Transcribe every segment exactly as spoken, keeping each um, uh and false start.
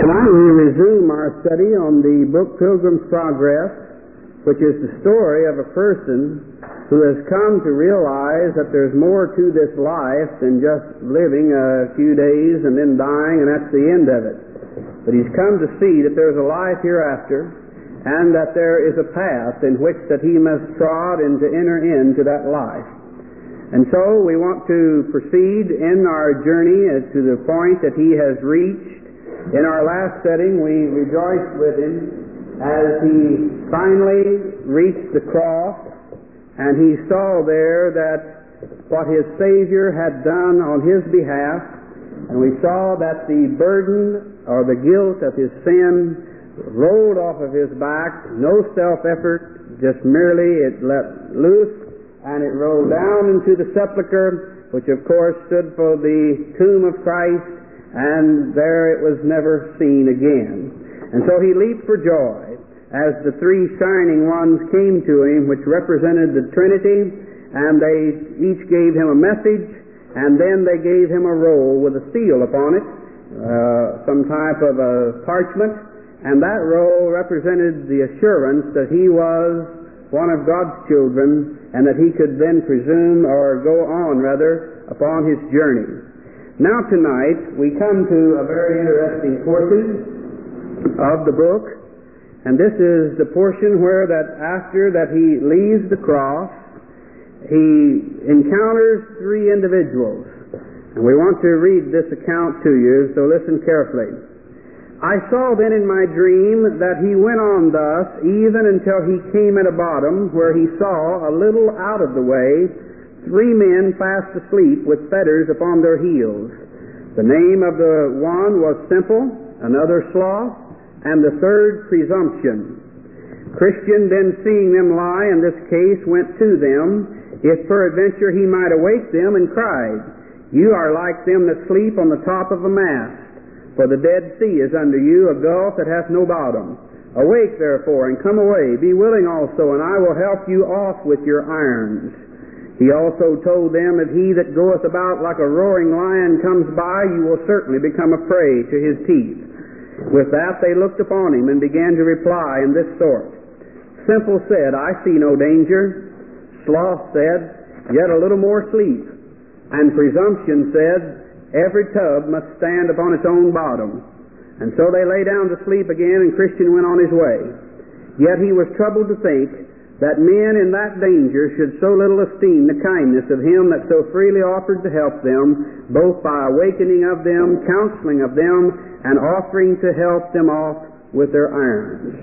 Tonight we resume our study on the book Pilgrim's Progress, which is the story of a person who has come to realize that there's more to this life than just living a few days and then dying and that's the end of it. But he's come to see that there's a life hereafter and that there is a path in which that he must trod and to enter into that life. And so we want to proceed in our journey to the point that he has reached. In our last setting, we rejoiced with him as he finally reached the cross, and he saw there that what his Savior had done on his behalf, and we saw that the burden or the guilt of his sin rolled off of his back, no self-effort, just merely it let loose, and it rolled down into the sepulchre, which of course stood for the tomb of Christ, and there it was never seen again. And so he leaped for joy as the three shining ones came to him, which represented the Trinity, and they each gave him a message, and then they gave him a roll with a seal upon it, uh, some type of a parchment, and that roll represented the assurance that he was one of God's children, and that he could then presume, or go on rather, upon his journey. Now tonight we come to a very interesting portion of the book, and this is the portion where that after that he leaves the cross, he encounters three individuals. And we want to read this account to you, so listen carefully. I saw then in my dream that he went on thus, even until he came at a bottom, where he saw a little out of the way three men fast asleep with fetters upon their heels. The name of the one was Simple, another Sloth, and the third Presumption. Christian then seeing them lie in this case went to them, if peradventure he might awake them, and cried, You are like them that sleep on the top of a mast, for the Dead Sea is under you, a gulf that hath no bottom. Awake therefore, and come away, be willing also, and I will help you off with your irons. He also told them, If he that goeth about like a roaring lion comes by, you will certainly become a prey to his teeth. With that they looked upon him, and began to reply in this sort. Simple said, I see no danger. Sloth said, Yet a little more sleep. And Presumption said, Every tub must stand upon its own bottom. And so they lay down to sleep again, and Christian went on his way. Yet he was troubled to think that men in that danger should so little esteem the kindness of him that so freely offered to help them, both by awakening of them, counseling of them, and offering to help them off with their irons.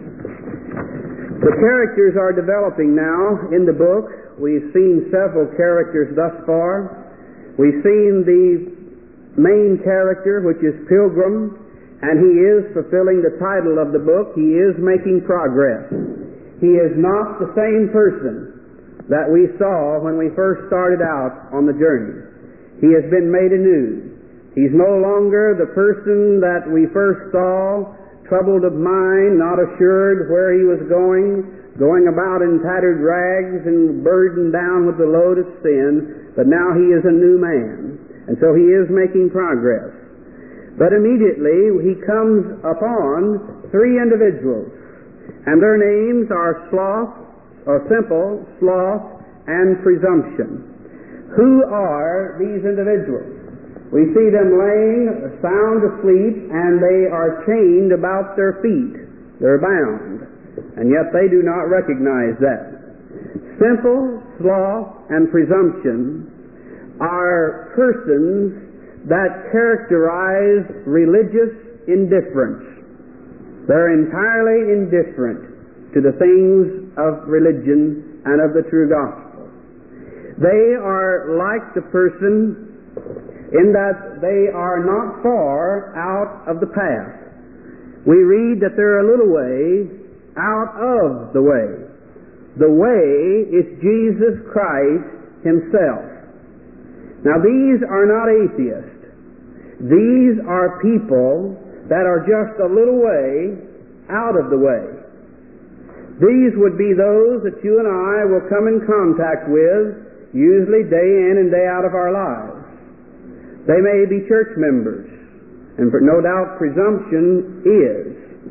The characters are developing now in the book. We've seen several characters thus far. We've seen the main character, which is Pilgrim, and he is fulfilling the title of the book. He is making progress. He is not the same person that we saw when we first started out on the journey. He has been made anew. He's no longer the person that we first saw, troubled of mind, not assured where he was going, going about in tattered rags and burdened down with the load of sin, but now he is a new man. And so he is making progress. But immediately he comes upon three individuals, and their names are Sloth, or Simple, Sloth, and Presumption. Who are these individuals? We see them laying sound asleep, and they are chained about their feet. They're bound, and yet they do not recognize that. Simple, Sloth, and Presumption are persons that characterize religious indifference. They're entirely indifferent to the things of religion and of the true gospel. They are like the person in that they are not far out of the path. We read that they're a little way out of the way. The way is Jesus Christ himself. Now these are not atheists. These are people that are just a little way out of the way. These would be those that you and I will come in contact with, usually day in and day out of our lives. They may be church members, and for, no doubt presumption is.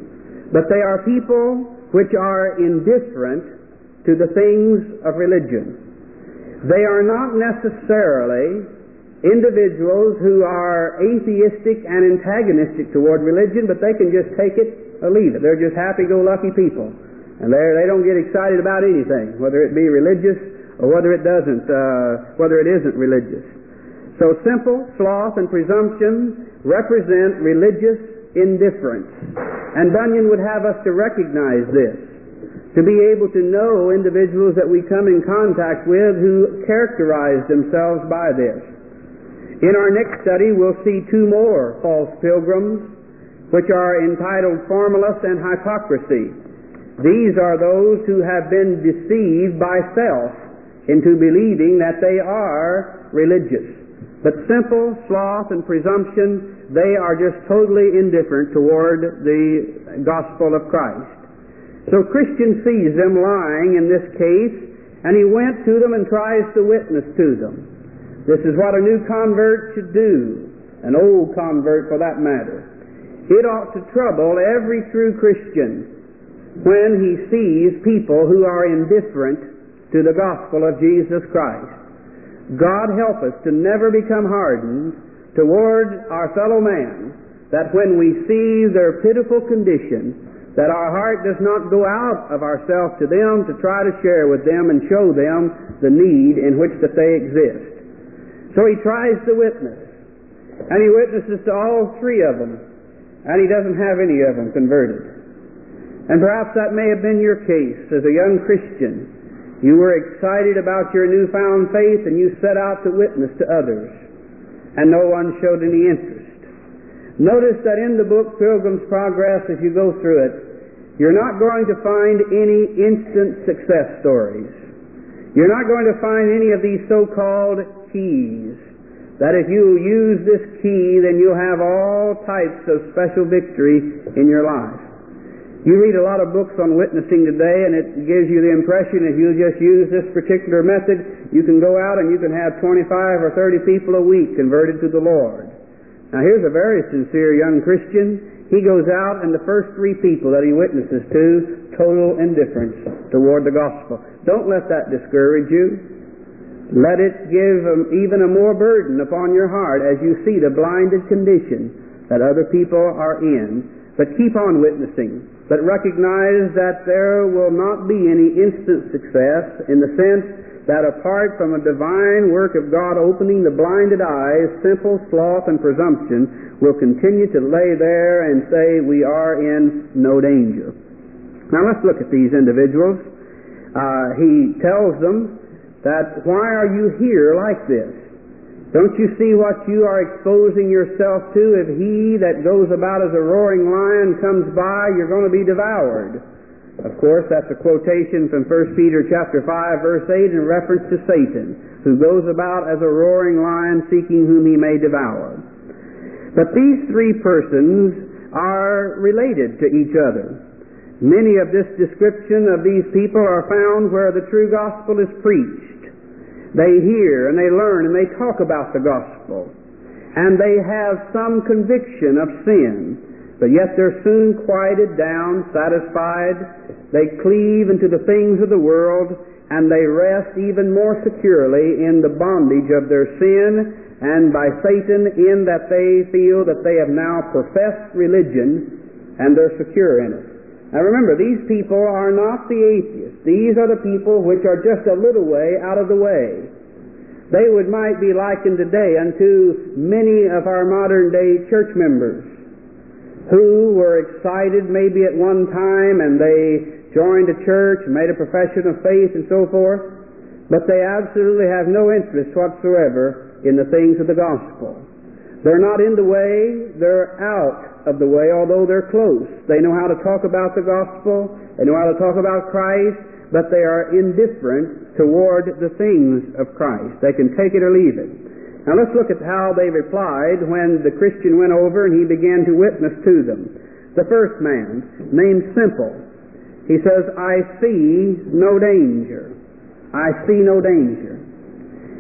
But they are people which are indifferent to the things of religion. They are not necessarily individuals who are atheistic and antagonistic toward religion, but they can just take it or leave it. They're just happy-go-lucky people. And they they don't get excited about anything, whether it be religious or whether it doesn't, uh, whether it isn't religious. So simple, sloth, and presumption represent religious indifference. And Bunyan would have us to recognize this, to be able to know individuals that we come in contact with who characterize themselves by this. In our next study, we'll see two more false pilgrims, which are entitled Formalists and Hypocrisy. These are those who have been deceived by self into believing that they are religious. But simple, sloth, and presumption, they are just totally indifferent toward the gospel of Christ. So Christian sees them lying in this case, and he went to them and tries to witness to them. This is what a new convert should do, an old convert for that matter. It ought to trouble every true Christian when he sees people who are indifferent to the gospel of Jesus Christ. God help us to never become hardened toward our fellow man, that when we see their pitiful condition, that our heart does not go out of ourselves to them to try to share with them and show them the need in which that they exist. So he tries to witness, and he witnesses to all three of them, and he doesn't have any of them converted. And perhaps that may have been your case as a young Christian. You were excited about your newfound faith, and you set out to witness to others, and no one showed any interest. Notice that in the book Pilgrim's Progress, as you go through it, you're not going to find any instant success stories. You're not going to find any of these so-called keys, that if you use this key, then you'll have all types of special victory in your life. You read a lot of books on witnessing today, and it gives you the impression if you just use this particular method, you can go out and you can have twenty-five or thirty people a week converted to the Lord. Now here's a very sincere young Christian. He goes out, and the first three people that he witnesses to, total indifference toward the gospel. Don't let that discourage you. Let it give um, even a more burden upon your heart as you see the blinded condition that other people are in. But keep on witnessing. But recognize that there will not be any instant success, in the sense that apart from a divine work of God opening the blinded eyes, simple sloth and presumption will continue to lay there and say, we are in no danger. Now let's look at these individuals. Uh, he tells them that, why are you here like this? Don't you see what you are exposing yourself to? If he that goes about as a roaring lion comes by, you're going to be devoured. Of course, that's a quotation from First Peter chapter five, verse eight, in reference to Satan, who goes about as a roaring lion seeking whom he may devour. But these three persons are related to each other. Many of this description of these people are found where the true gospel is preached. They hear and they learn and they talk about the gospel. And they have some conviction of sin, but yet they're soon quieted down, satisfied. They cleave into the things of the world, and they rest even more securely in the bondage of their sin and by Satan, in that they feel that they have now professed religion and they're secure in it. Now remember, these people are not the atheists. These are the people which are just a little way out of the way. They would might be likened today unto many of our modern day church members who were excited maybe at one time and they joined a church and made a profession of faith and so forth, but they absolutely have no interest whatsoever in the things of the gospel. They're not in the way, they're out of the way, although they're close. They know how to talk about the gospel, they know how to talk about Christ, but they are indifferent toward the things of Christ. They can take it or leave it. Now let's look at how they replied when the Christian went over and he began to witness to them. The first man, named Simple, he says, I see no danger. I see no danger.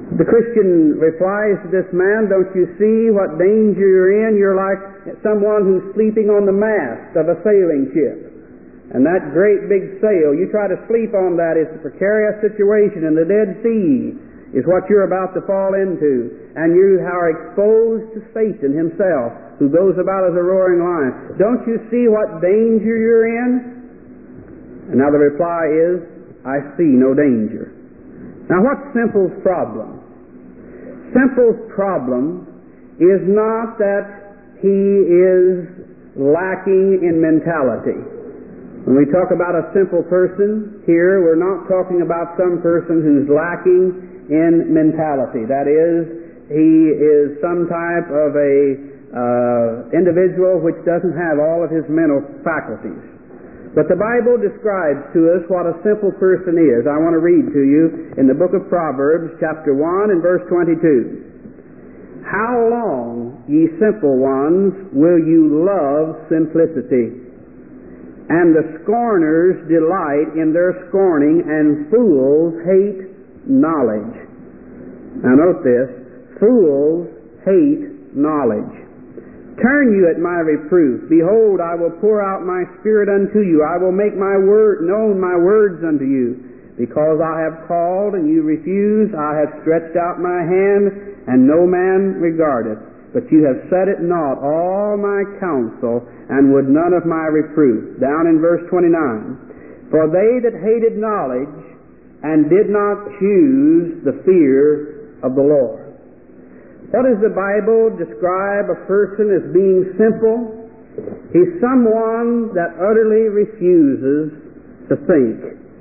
The Christian replies to this man, don't you see what danger you're in? You're like someone who's sleeping on the mast of a sailing ship. And that great big sail, you try to sleep on that, it's a precarious situation, and the Dead Sea is what you're about to fall into. And you are exposed to Satan himself, who goes about as a roaring lion. Don't you see what danger you're in? And now the reply is, I see no danger. Now what's Simple's problem? Simple's problem is not that he is lacking in mentality. When we talk about a simple person here, we're not talking about some person who's lacking in mentality. That is, he is some type of a uh, individual which doesn't have all of his mental faculties. But the Bible describes to us what a simple person is. I want to read to you in the book of Proverbs, chapter one and verse twenty-two. How long, ye simple ones, will you love simplicity? And the scorners delight in their scorning, and fools hate knowledge. Now note this, fools hate knowledge. Turn you at my reproof. Behold, I will pour out my spirit unto you. I will make my word known my words unto you. Because I have called and you refuse, I have stretched out my hand, and no man regardeth. But you have set at naught all my counsel, and would none of my reproof. Down in verse twenty-nine. For they that hated knowledge, and did not choose the fear of the Lord. What does the Bible describe a person as being simple? He's someone that utterly refuses to think.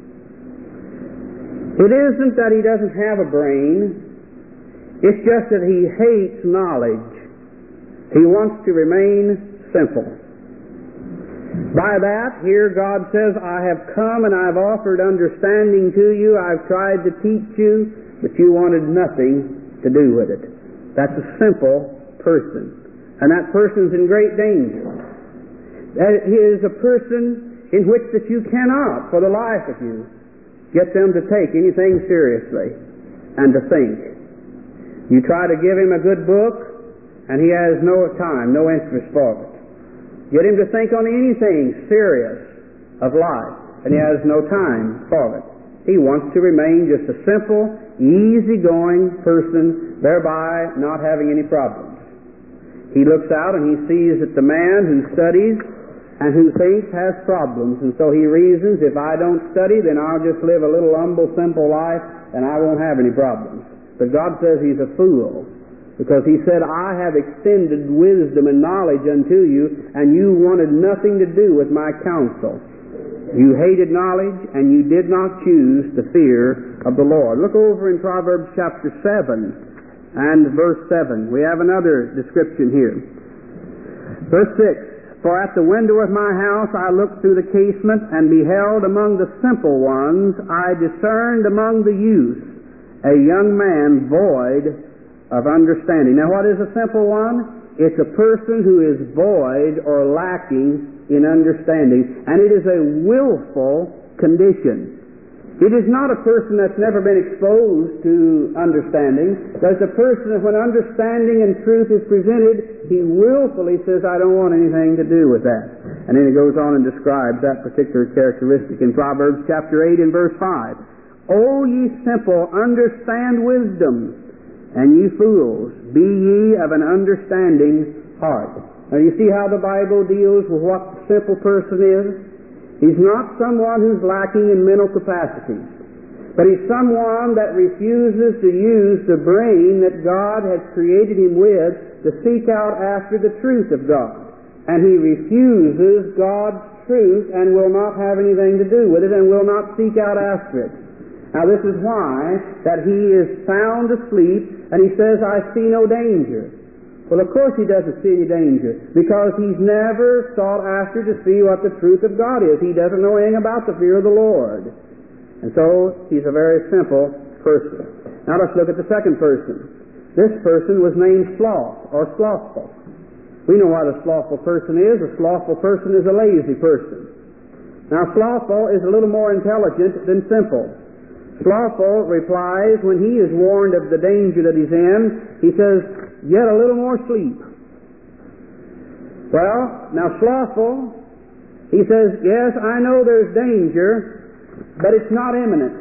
It isn't that he doesn't have a brain. It's just that he hates knowledge. He wants to remain simple. By that, here God says, I have come and I've offered understanding to you. I've tried to teach you, but you wanted nothing to do with it. That's a simple person. And that person's in great danger. That is a person in which that you cannot, for the life of you, get them to take anything seriously and to think. You try to give him a good book, and he has no time, no interest for it. Get him to think on anything serious of life, and he has no time for it. He wants to remain just a simple, easy-going person, thereby not having any problems. He looks out and he sees that the man who studies and who thinks has problems, and so he reasons, if I don't study, then I'll just live a little humble, simple life, and I won't have any problems. But God says he's a fool, because he said, I have extended wisdom and knowledge unto you, and you wanted nothing to do with my counsel. You hated knowledge, and you did not choose the fear of the Lord. Look over in Proverbs chapter seven and verse seven. We have another description here. Verse six. For at the window of my house I looked through the casement, and beheld among the simple ones, I discerned among the youth a young man void of understanding. Now what is a simple one? It's a person who is void or lacking in understanding, and it is a willful condition. It is not a person that's never been exposed to understanding. There's a person that when understanding and truth is presented, he willfully says, I don't want anything to do with that. And then he goes on and describes that particular characteristic in Proverbs chapter eight and verse five. O ye simple, understand wisdom, and ye fools, be ye of an understanding heart. Now you see how the Bible deals with what the simple person is? He's not someone who's lacking in mental capacities, but he's someone that refuses to use the brain that God has created him with to seek out after the truth of God. And he refuses God's truth and will not have anything to do with it and will not seek out after it. Now this is why that he is sound asleep, and he says, I see no danger. Well, of course he doesn't see any danger, because he's never sought after to see what the truth of God is. He doesn't know anything about the fear of the Lord. And so he's a very simple person. Now let's look at the second person. This person was named Sloth, or Slothful. We know what a slothful person is. A slothful person is a lazy person. Now slothful is a little more intelligent than simple. slothful replies when he is warned of the danger that he's in, he says, "Get a little more sleep." Well, now slothful, he says, "Yes, I know there's danger, but it's not imminent.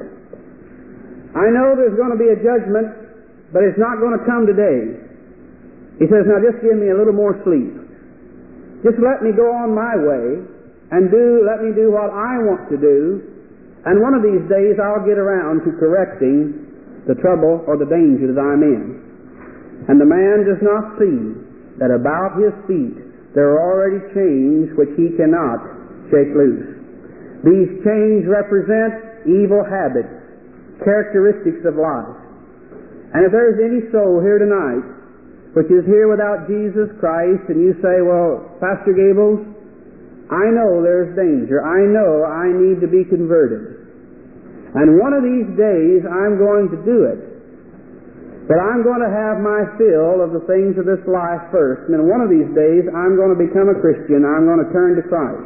I know there's going to be a judgment, but it's not going to come today." He says, "Now just give me a little more sleep. Just let me go on my way and do, let me do what I want to do, and one of these days I'll get around to correcting the trouble or the danger that I'm in." And the man does not see that about his feet there are already chains which he cannot shake loose. These chains represent evil habits, characteristics of life. And if there's any soul here tonight which is here without Jesus Christ, and you say, "Well, Pastor Gables, I know there's danger. I know I need to be converted. And one of these days I'm going to do it. But I'm going to have my fill of the things of this life first. And then one of these days I'm going to become a Christian. I'm going to turn to Christ."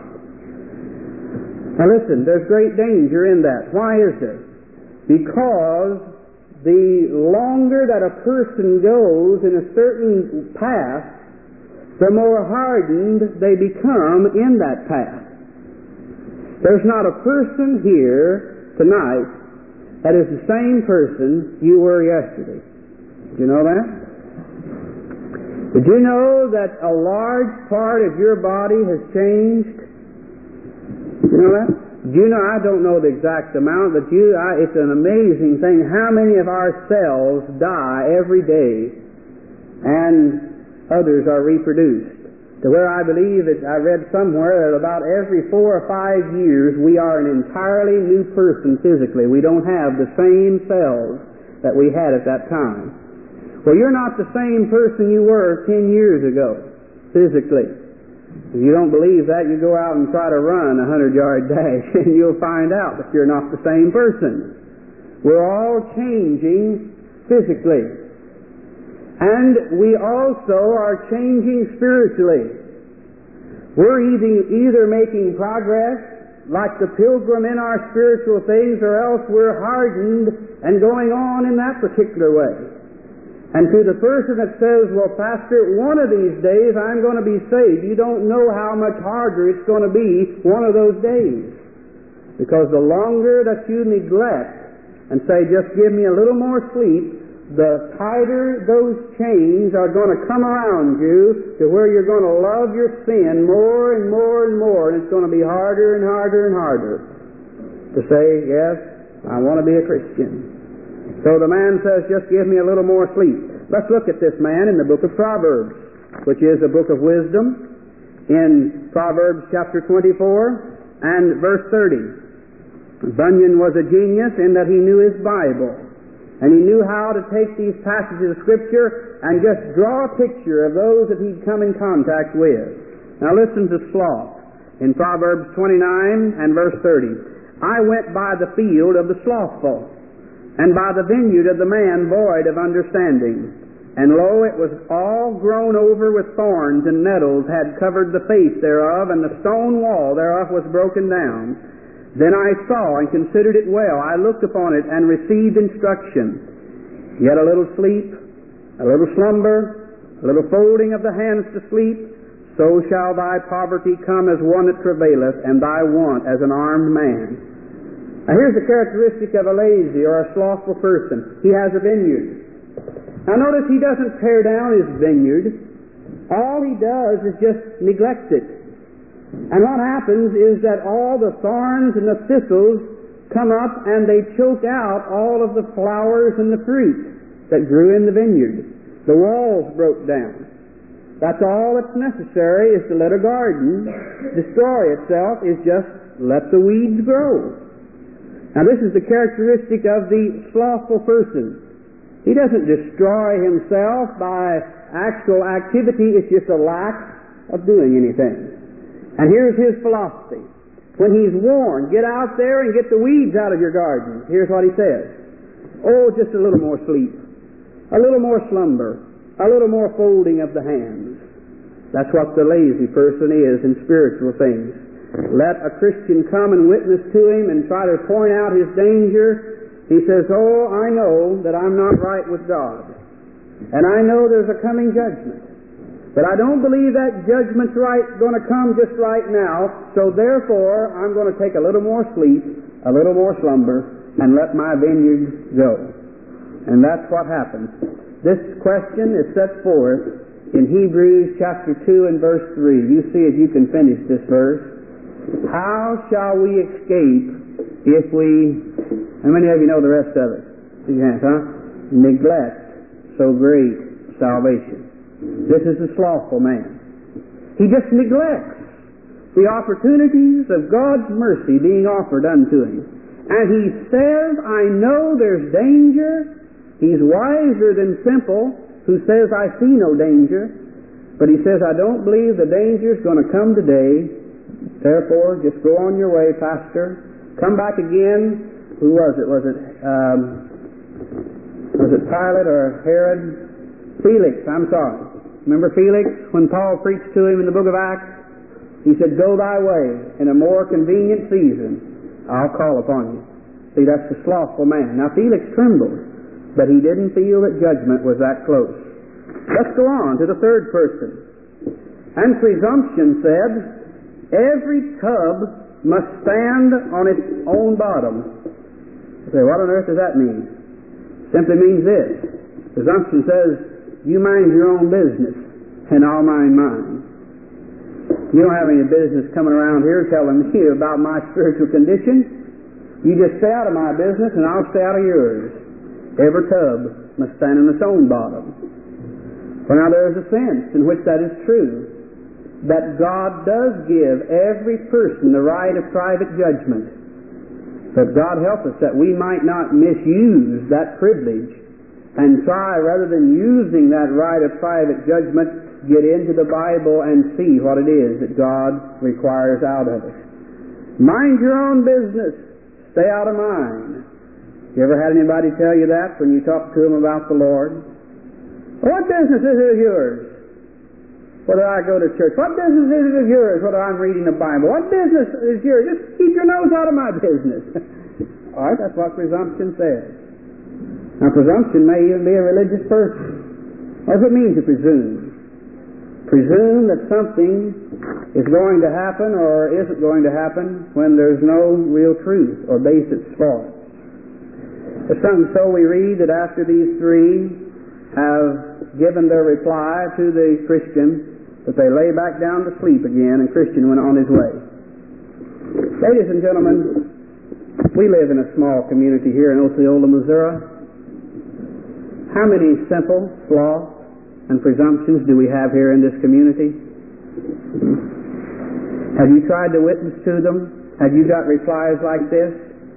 Now listen, there's great danger in that. Why is there? Because the longer that a person goes in a certain path, the more hardened they become in that path. There's not a person here tonight that is the same person you were yesterday. Did you know that? Did you know that a large part of your body has changed? Did you know that? Did you know, I don't know the exact amount, but you, I, it's an amazing thing how many of our cells die every day and others are reproduced. To where I believe that I read somewhere that about every four or five years we are an entirely new person physically. We don't have the same cells that we had at that time. Well, you're not the same person you were ten years ago, physically. If you don't believe that, you go out and try to run a hundred-yard dash, and you'll find out that you're not the same person. We're all changing physically. And we also are changing spiritually. We're either, either making progress, like the pilgrim in our spiritual things, or else we're hardened and going on in that particular way. And to the person that says, "Well, Pastor, one of these days I'm going to be saved," you don't know how much harder it's going to be one of those days. Because the longer that you neglect and say, "Just give me a little more sleep," the tighter those chains are going to come around you to where you're going to love your sin more and more and more, and it's going to be harder and harder and harder to say, "Yes, I want to be a Christian." So the man says, "Just give me a little more sleep." Let's look at this man in the book of Proverbs, which is a book of wisdom, in Proverbs chapter twenty-four and verse thirty. Bunyan was a genius in that he knew his Bible, and he knew how to take these passages of Scripture and just draw a picture of those that he'd come in contact with. Now listen to sloth in Proverbs twenty-nine and verse thirty. "I went by the field of the slothful, and by the vineyard of the man void of understanding. And lo, it was all grown over with thorns, and nettles had covered the face thereof, and the stone wall thereof was broken down. Then I saw and considered it well. I looked upon it and received instruction. Yet a little sleep, a little slumber, a little folding of the hands to sleep, so shall thy poverty come as one that travaileth, and thy want as an armed man." Now here's the characteristic of a lazy or a slothful person. He has a vineyard. Now notice he doesn't tear down his vineyard. All he does is just neglect it. And what happens is that all the thorns and the thistles come up and they choke out all of the flowers and the fruit that grew in the vineyard. The walls broke down. That's all that's necessary is to let a garden destroy itself, is just let the weeds grow. Now this is the characteristic of the slothful person. He doesn't destroy himself by actual activity, it's just a lack of doing anything. And here's his philosophy. When he's warned, get out there and get the weeds out of your garden. Here's what he says. "Oh, just a little more sleep, a little more slumber, a little more folding of the hands." That's what the lazy person is in spiritual things. Let a Christian come and witness to him and try to point out his danger, He says, oh, I know that I'm not right with God. And I know there's a coming judgment. But I don't believe that judgment's right going to come just right now. So therefore, I'm going to take a little more sleep, a little more slumber, and let my vineyard go. And that's what happens. This question is set forth in Hebrews chapter two and verse three. You see if you can finish this verse. How shall we escape if we... How many of you know the rest of it? Yes, huh? Neglect so great salvation. This is the slothful man. He just neglects the opportunities of God's mercy being offered unto him. And he says, I know there's danger. He's wiser than simple, who says, I see no danger. But he says, I don't believe the danger's going to come today. Therefore, just go on your way, Pastor. Come back again. Who was it? Was it um, was it Pilate or Herod? Felix, I'm sorry. Remember Felix? When Paul preached to him in the book of Acts, he said, go thy way. In a more convenient season, I'll call upon you. See, that's the slothful man. Now, Felix trembled, but he didn't feel that judgment was that close. Let's go on to the third person. And presumption said, every tub must stand on its own bottom. You say, what on earth does that mean? Simply means this. Presumption says, you mind your own business, and I'll mind mine. You don't have any business coming around here telling me about my spiritual condition. You just stay out of my business, and I'll stay out of yours. Every tub must stand on its own bottom. Well, now there is a sense in which that is true, that God does give every person the right of private judgment. But God help us that we might not misuse that privilege and try, rather than using that right of private judgment, get into the Bible and see what it is that God requires out of us. Mind your own business. Stay out of mine. You ever had anybody tell you that when you talk to them about the Lord? What business is it of yours whether I go to church? What business is it of yours whether I'm reading the Bible? What business is yours? Just keep your nose out of my business. All right, that's what presumption says. Now, presumption may even be a religious person. What does it mean to presume? Presume that something is going to happen or isn't going to happen when there's no real truth or basis for it. It's something so we read that after these three have given their reply to the Christian, that they lay back down to sleep again, and Christian went on his way. Ladies and gentlemen, we live in a small community here in Osceola, Missouri. How many simple sloths and presumptions do we have here in this community? Have you tried to witness to them? Have you got replies like this?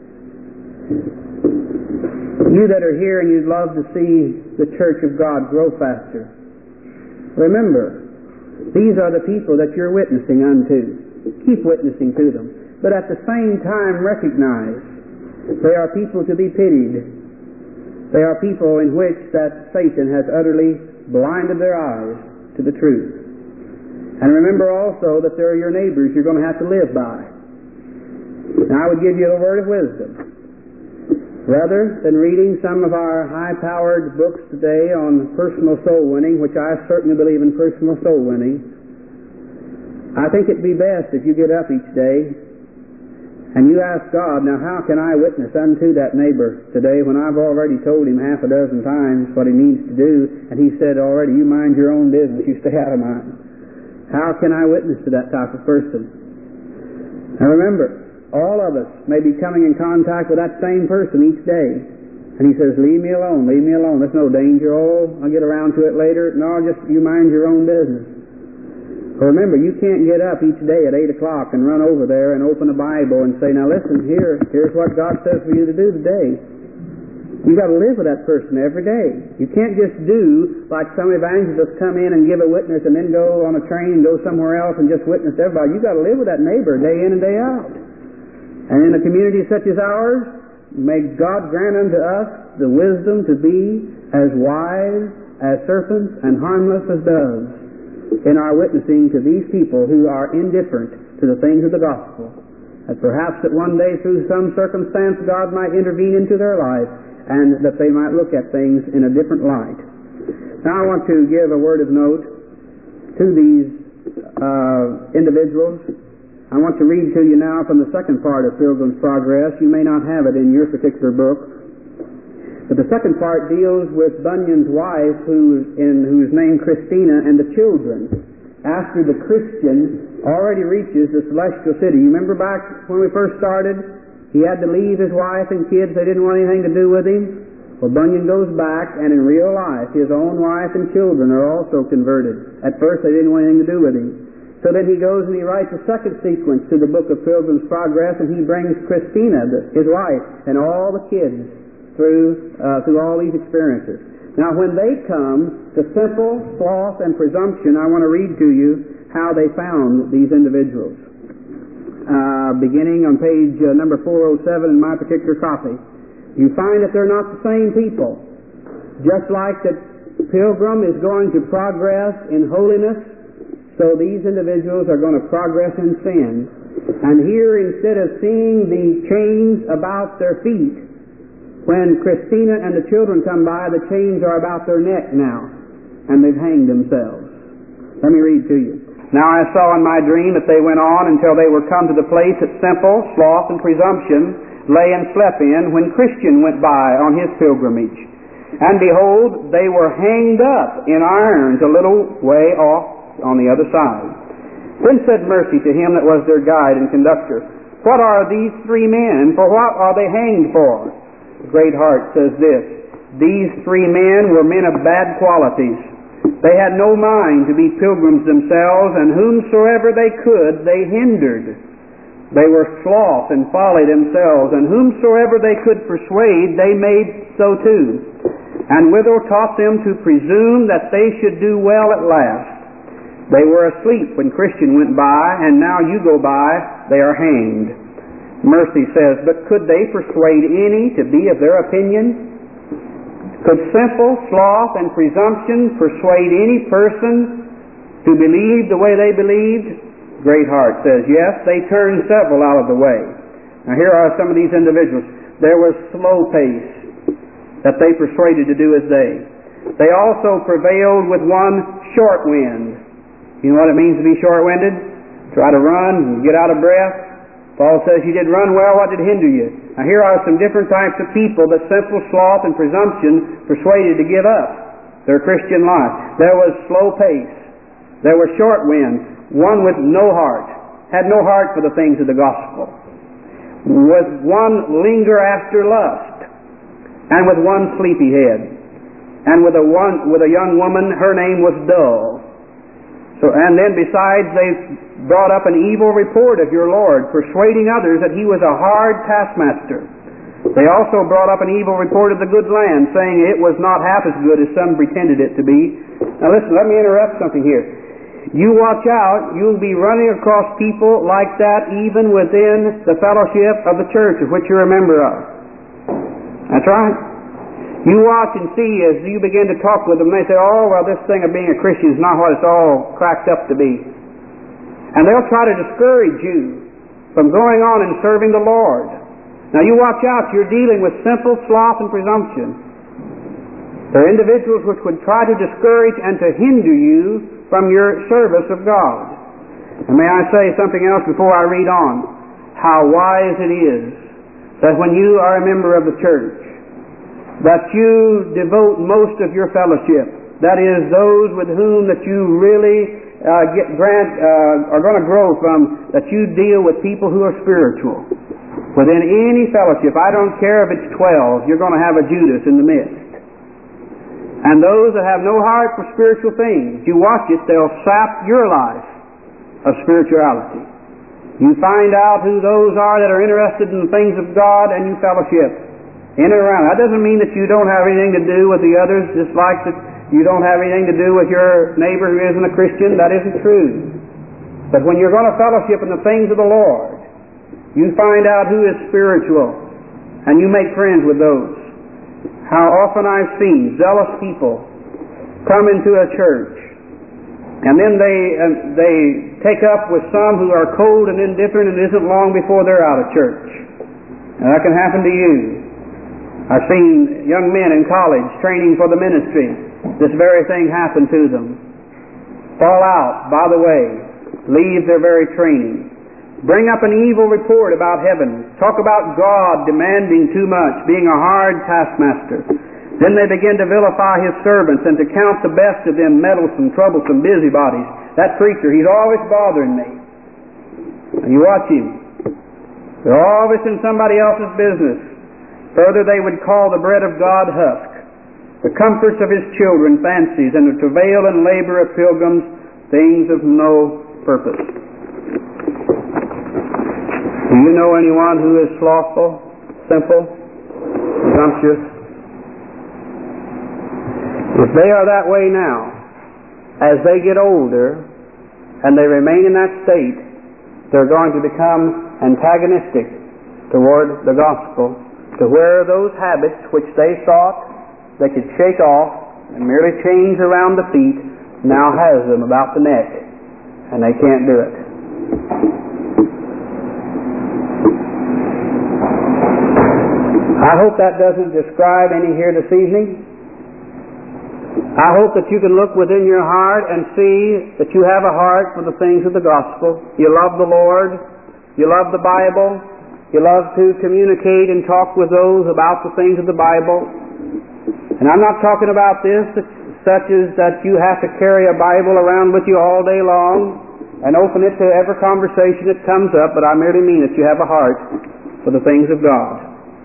You that are here and you'd love to see the Church of God grow faster, remember, these are the people that you're witnessing unto. Keep witnessing to them. But at the same time, recognize they are people to be pitied. They are people in which that Satan has utterly blinded their eyes to the truth. And remember also that they're your neighbors you're going to have to live by. Now, I would give you a word of wisdom. Rather than reading some of our high-powered books today on personal soul winning, which I certainly believe in personal soul winning, I think it'd be best if you get up each day and you ask God, now how can I witness unto that neighbor today when I've already told him half a dozen times what he needs to do, and he said already, you mind your own business, you stay out of mine. How can I witness to that type of person? Now remember, all of us may be coming in contact with that same person each day. And he says, leave me alone, leave me alone. There's no danger. Oh, I'll get around to it later. No, just you mind your own business. Well, remember, you can't get up each day at eight o'clock and run over there and open a Bible and say, now listen, here, here's what God says for you to do today. You've got to live with that person every day. You can't just do like some evangelists come in and give a witness and then go on a train and go somewhere else and just witness to everybody. You've got to live with that neighbor day in and day out. And in a community such as ours, may God grant unto us the wisdom to be as wise as serpents and harmless as doves in our witnessing to these people who are indifferent to the things of the gospel that perhaps that one day through some circumstance God might intervene into their life and that they might look at things in a different light. Now I want to give a word of note to these uh, individuals. I want to read to you now from the second part of Pilgrim's Progress. You may not have it in your particular book, but the second part deals with Bunyan's wife, who, in, whose name Christina, and the children, after the Christian already reaches the celestial city. You remember back when we first started? He had to leave his wife and kids. They didn't want anything to do with him. Well, Bunyan goes back, and in real life, his own wife and children are also converted. At first, they didn't want anything to do with him. So then he goes and he writes a second sequence to the book of Pilgrim's Progress, and he brings Christina, the, his wife, and all the kids through uh, through all these experiences. Now, when they come to simple sloth and presumption, I want to read to you how they found these individuals. Uh, beginning on page uh, number four oh seven in my particular copy, you find that they're not the same people. Just like that Pilgrim is going to progress in holiness, so these individuals are going to progress in sin. And here, instead of seeing the chains about their feet, when Christina and the children come by, the chains are about their neck now, and they've hanged themselves. Let me read to you. Now I saw in my dream that they went on until they were come to the place that simple sloth and presumption lay and slept in, when Christian went by on his pilgrimage. And behold, they were hanged up in irons a little way off on the other side. Then said Mercy to him that was their guide and conductor, What are these three men? For what are they hanged for? The Great Heart says this, These three men were men of bad qualities. They had no mind to be pilgrims themselves, and whomsoever they could, they hindered. They were sloth and folly themselves, and whomsoever they could persuade, they made so too. And withal taught them to presume that they should do well at last. They were asleep when Christian went by, and now you go by, they are hanged. Mercy says, But could they persuade any to be of their opinion? Could simple sloth and presumption persuade any person to believe the way they believed? Great Heart says, yes, they turned several out of the way. Now here are some of these individuals. There was slow pace that they persuaded to do as they. They also prevailed with one short wind. You know what it means to be short-winded? Try to run and get out of breath. Paul says you did run well, what did hinder you? Now here are some different types of people that simple sloth and presumption persuaded to give up their Christian life. There was slow pace. There was short wind. One with no heart. Had no heart for the things of the gospel. With one linger after lust. And with one sleepy head. And with a one with a young woman, her name was dull. So, and then besides, they brought up an evil report of your Lord, persuading others that he was a hard taskmaster. They also brought up an evil report of the good land, saying it was not half as good as some pretended it to be. Now listen, let me interrupt something here. You watch out, you'll be running across people like that even within the fellowship of the church of which you're a member of. That's right. You watch and see as you begin to talk with them, they say, oh, well, this thing of being a Christian is not what it's all cracked up to be. And they'll try to discourage you from going on and serving the Lord. Now you watch out, you're dealing with simple sloth and presumption. There are individuals which would try to discourage and to hinder you from your service of God. And may I say something else before I read on? How wise it is that when you are a member of the church, that you devote most of your fellowship, that is, those with whom that you really uh, get grant uh, are going to grow from, that you deal with people who are spiritual. Within any fellowship, I don't care if it's twelve, you're going to have a Judas in the midst. And those that have no heart for spiritual things, you watch it, they'll sap your life of spirituality. You find out who those are that are interested in the things of God, and you fellowship in and around. That doesn't mean that you don't have anything to do with the others, just like that you don't have anything to do with your neighbor who isn't a Christian. That isn't true. But when you're going to fellowship in the things of the Lord, you find out who is spiritual, and you make friends with those. How often I've seen zealous people come into a church And then they uh, they take up with some who are cold and indifferent, and it isn't long before they're out of church. And that can happen to you. I've seen young men in college training for the ministry. This very thing happened to them. Fall out by the way, leave their very training. Bring up an evil report about heaven. Talk about God demanding too much, being a hard taskmaster. Then they begin to vilify His servants and to count the best of them meddlesome, troublesome busybodies. That preacher, he's always bothering me. And you watch him. They're always in somebody else's business. Further, they would call the bread of God husk, the comforts of His children fancies, and the travail and labor of pilgrims things of no purpose. Do you know anyone who is slothful, simple, presumptuous? If they are that way now, as they get older and they remain in that state, they're going to become antagonistic toward the gospel, to where those habits which they thought they could shake off and merely change around the feet now has them about the neck, and they can't do it. I hope that doesn't describe any here this evening. I hope that you can look within your heart and see that you have a heart for the things of the gospel. You love the Lord. You love the Bible. You love to communicate and talk with those about the things of the Bible. And I'm not talking about this such as that you have to carry a Bible around with you all day long and open it to every conversation that comes up, but I merely mean that you have a heart for the things of God.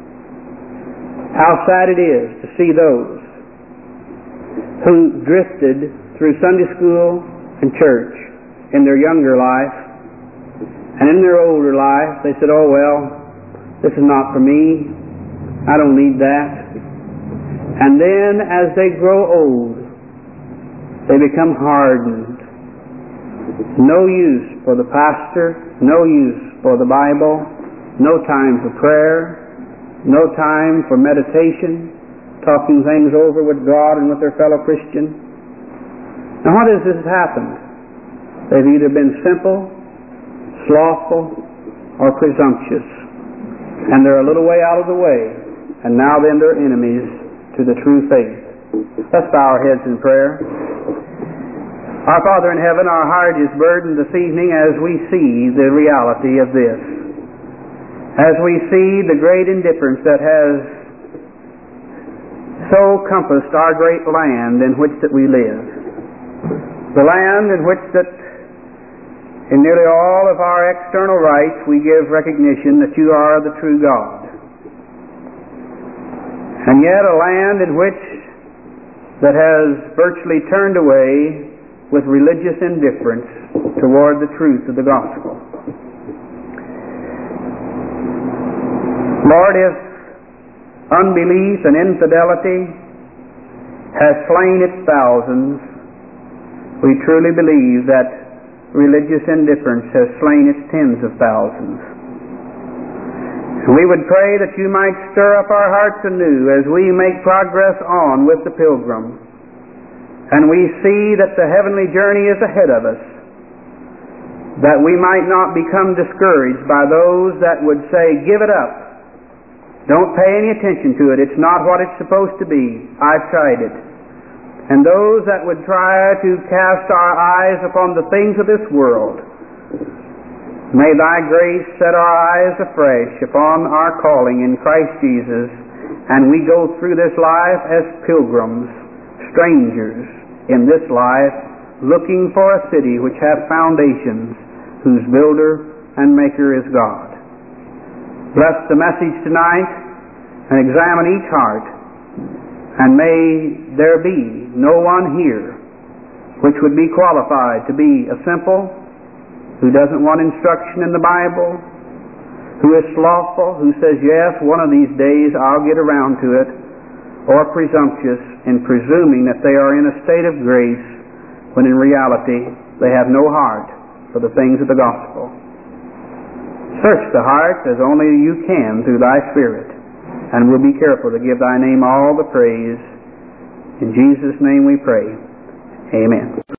How sad it is to see those who drifted through Sunday school and church in their younger life, and in their older life they said, oh well, this is not for me, I don't need that. And then as they grow old, they become hardened. No use for the pastor, no use for the Bible, no time for prayer, no time for meditation, talking things over with God and with their fellow Christian. Now what has this happened? They've either been simple, slothful, or presumptuous. And they're a little way out of the way, and now then they're enemies to the true faith. Let's bow our heads in prayer. Our Father in heaven, our heart is burdened this evening as we see the reality of this. As we see the great indifference that has so compassed our great land in which that we live. The land in which that in nearly all of our external rights we give recognition that you are the true God. And yet a land in which that has virtually turned away with religious indifference toward the truth of the gospel. Lord, if unbelief and infidelity has slain its thousands, we truly believe that religious indifference has slain its tens of thousands. We would pray that you might stir up our hearts anew as we make progress on with the pilgrim, and we see that the heavenly journey is ahead of us, that we might not become discouraged by those that would say, give it up. Don't pay any attention to it. It's not what it's supposed to be. I've tried it. And those that would try to cast our eyes upon the things of this world, may thy grace set our eyes afresh upon our calling in Christ Jesus, and we go through this life as pilgrims, strangers in this life, looking for a city which hath foundations, whose builder and maker is God. Bless the message tonight and examine each heart, and may there be no one here which would be qualified to be a simple, who doesn't want instruction in the Bible, who is slothful, who says, yes, one of these days I'll get around to it, or presumptuous in presuming that they are in a state of grace when in reality they have no heart for the things of the gospel. Search the heart as only you can through thy Spirit, and we'll be careful to give thy name all the praise. In Jesus' name we pray. Amen.